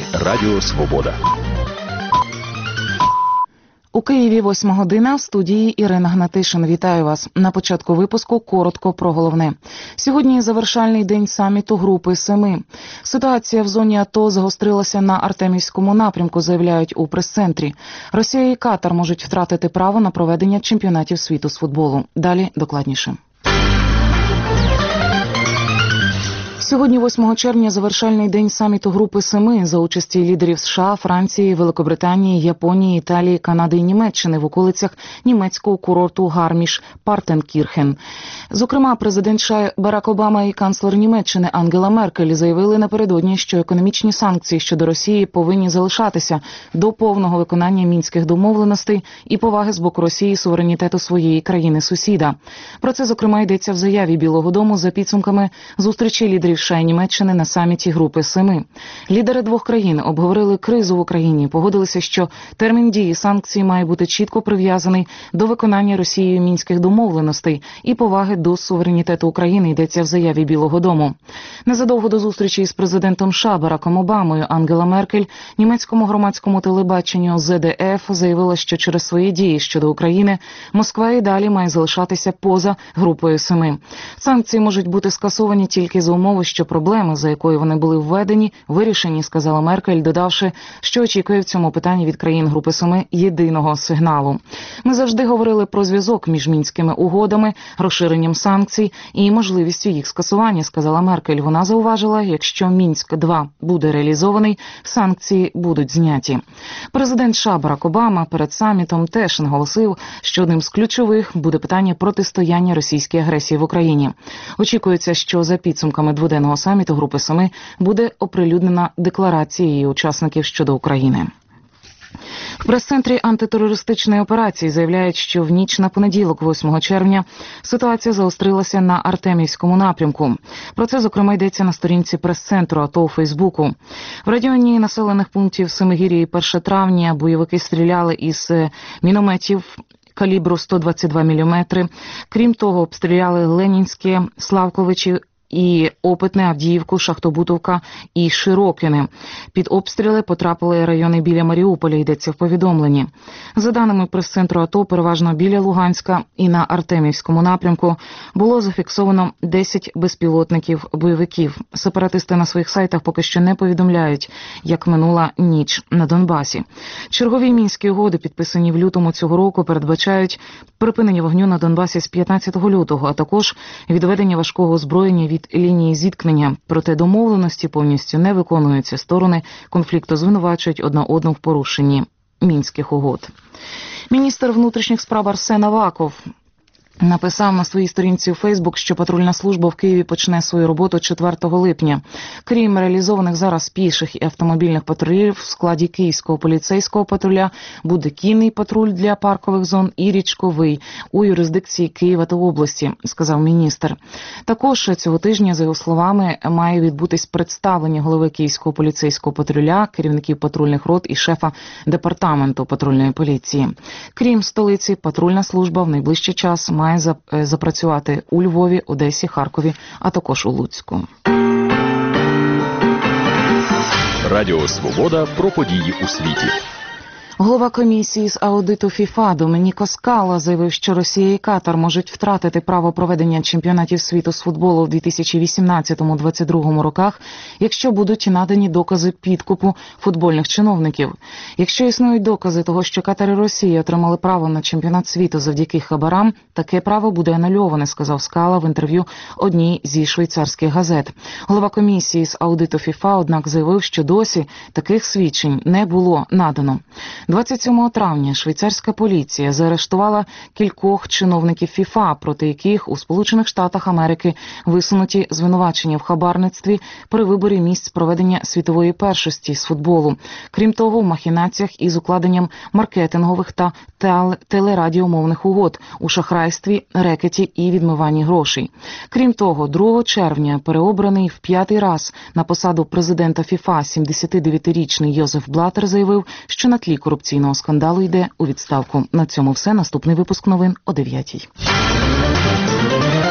Радіо Свобода. У Києві 8 година, в студії Ірина Гнатишин. Вітаю вас. На початку випуску коротко про головне. Сьогодні завершальний день саміту Групи Семи. Ситуація в зоні АТО загострилася на Артемівському напрямку, заявляють у прес-центрі. Росія і Катар можуть втратити право на проведення чемпіонатів світу з футболу. Далі докладніше. Сьогодні, 8 червня, завершальний день саміту Групи Семи за участі лідерів США, Франції, Великобританії, Японії, Італії, Канади і Німеччини в околицях німецького курорту Гарміш-Партенкірхен. Зокрема, президент США Барак Обама і канцлер Німеччини Ангела Меркель заявили напередодні, що економічні санкції щодо Росії повинні залишатися до повного виконання мінських домовленостей і поваги з боку Росії суверенітету своєї країни-сусіда. Про це, зокрема, йдеться в заяві Білого дому за підсумками зустрічі лідерів США і Німеччини на саміті Групи Семи. Лідери двох країн обговорили кризу в Україні, погодилися, що термін дії санкцій має бути чітко прив'язаний до виконання Росією мінських домовленостей і поваги до суверенітету України, йдеться в заяві Білого дому. Незадовго до зустрічі з президентом США Бараком Обамою Ангела Меркель німецькому громадському телебаченню ZDF заявила, що через свої дії щодо України Москва і далі має залишатися поза Групою Семи. Санкції можуть бути скасовані тільки за умови, що проблеми, за якою вони були введені, вирішені, сказала Меркель, додавши, що очікує в цьому питанні від країн Групи Семи єдиного сигналу. Ми завжди говорили про зв'язок між мінськими угодами, розширенням санкцій і можливістю їх скасування, сказала Меркель. Вона зауважила, якщо Мінськ-2 буде реалізований, санкції будуть зняті. Президент США Барак Обама перед самітом теж наголосив, що одним з ключових буде питання протистояння російській агресії в Україні. Очікується, що за підсумками дводенного саміту Групи Семи буде оприлюднена декларація її учасників щодо України. В прес-центрі антитерористичної операції заявляють, що в ніч на понеділок, 8 червня, ситуація загострилася на Артемівському напрямку. Про це, зокрема, йдеться на сторінці прес-центру АТО у Фейсбуку. В районі населених пунктів Семигір'я і 1 травня бойовики стріляли із мінометів калібру 122 мм. Крім того, обстріляли Ленінське, Славковичі і Опитне, Авдіївку, Шахтобутовка і Широкине. Під обстріли потрапили райони біля Маріуполя, йдеться в повідомленні. За даними прес-центру АТО, переважно біля Луганська і на Артемівському напрямку було зафіксовано 10 безпілотників бойовиків. Сепаратисти на своїх сайтах поки що не повідомляють, як минула ніч на Донбасі. Чергові мінські угоди, підписані в лютому цього року, передбачають припинення вогню на Донбасі з 15 лютого, а також відведення важкого озброєння від лінії зіткнення. Проте домовленості повністю не виконуються. Сторони конфлікту звинувачують одна одну в порушенні мінських угод. Міністр внутрішніх справ Арсен Аваков написав на своїй сторінці у Фейсбук, що патрульна служба в Києві почне свою роботу 4 липня. Крім реалізованих зараз піших і автомобільних патрулів, в складі Київського поліцейського патруля буде кінний патруль для паркових зон і річковий у юрисдикції Києва та області, сказав міністр. Також цього тижня, за його словами, має відбутись представлення голови Київського поліцейського патруля, керівників патрульних рот і шефа департаменту патрульної поліції. Крім столиці, патрульна служба в найближчий час має запрацювати у Львові, Одесі, Харкові, а також у Луцьку. Радіо Свобода про події у світі. Голова комісії з аудиту ФІФА Домініко Скала заявив, що Росія і Катар можуть втратити право проведення чемпіонатів світу з футболу в 2018-2022 роках, якщо будуть надані докази підкупу футбольних чиновників. Якщо існують докази того, що Катар і Росія отримали право на чемпіонат світу завдяки хабарам, таке право буде анульоване, сказав Скала в інтерв'ю одній зі швейцарських газет. Голова комісії з аудиту ФІФА, однак, заявив, що досі таких свідчень не було надано. 27 травня швейцарська поліція заарештувала кількох чиновників ФІФА, проти яких у Сполучених Штатах Америки висунуті звинувачення в хабарництві при виборі місць проведення світової першості з футболу. Крім того, в махінаціях із укладенням маркетингових та телерадіомовних угод, у шахрайстві, рекеті і відмиванні грошей. Крім того, 2 червня переобраний в 5-й раз на посаду президента ФІФА 79-річний Йозеф Блаттер заявив, що на тлі корупційного скандалу йде у відставку. На цьому все. Наступний випуск новин о 9-й.